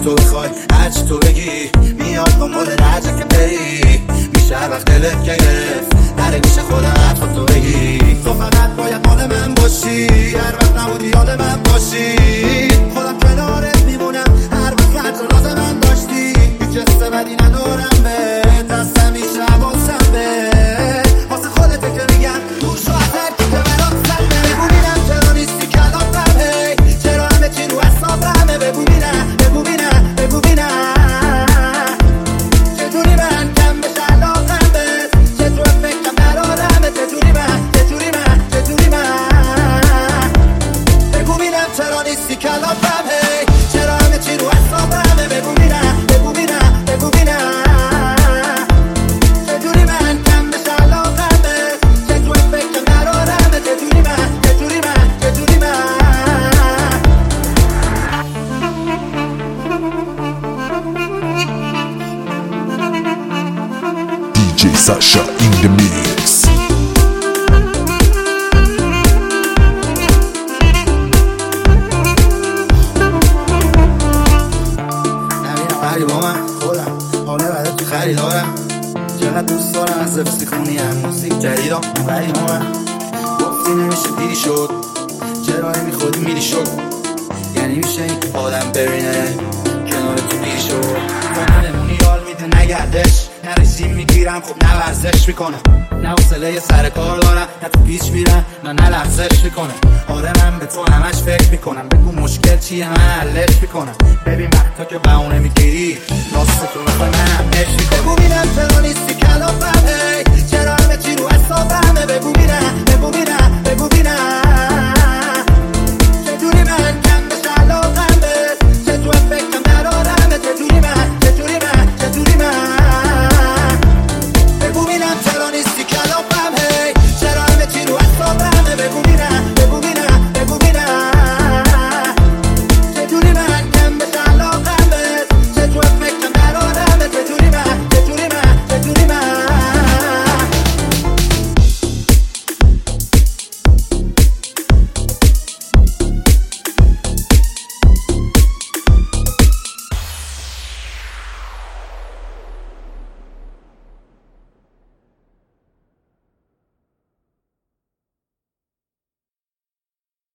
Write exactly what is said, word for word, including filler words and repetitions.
تو بخوای هرچی تو بگی میاد دنبال درجه که بری میشه هر وقت دلت گرفت نره میشه خودم حرفا تو بگی تو فقط باید مال من باشی هر وقت نبودی یاد من باشی خودم کنارت میمونم هر وقت هر جا لازم من داشتی هیچ حس بدی ندارم به دستم میشه حواسم به واسه خودته که میگم دور شو از هر کی که برات سلمه بگو بینم چرا نیستی کلاتم هی چرا همه چی رو حسابمه بگو بینم بگو بینم بگو بینم چجوری من کم بشه علاقم بهت چطور فکرم قرارمه چجوری من چجوری من چجوری من بگو بینم چرا نیستی کلاتم هی چرا همه چی رو حسابمه بگو بینم بگو بینم بگو بینم چجوری من کم بشه علاقم بهت چطور فکرم قرارمه چجوری من چجوری من چجوری من دی جی Sasha in the mix. نمیرم با من خودم حاله برای تو خریدارم چقدر دوست دارم از زفتی خونی هم موسیق جدیدم بری با من گفتی نمیشه دیری شد چرا نمیخودی میری شد یعنی میشه این آدم ببینه کنار تو دیری شد تا نمونی یال میده نگردش نریسیم میگیرم خب نه ورزش میکنه نه حوصله سر کار دارم نه تو پیچ میرم نه نه لغزش میکنه آره من به تو همش فکر میکنم بگو مشکل چیه من حلش میکنم ببین وقتا که بهونه میگیری راست تو بخوای من همش میکنم بگو بینم چرا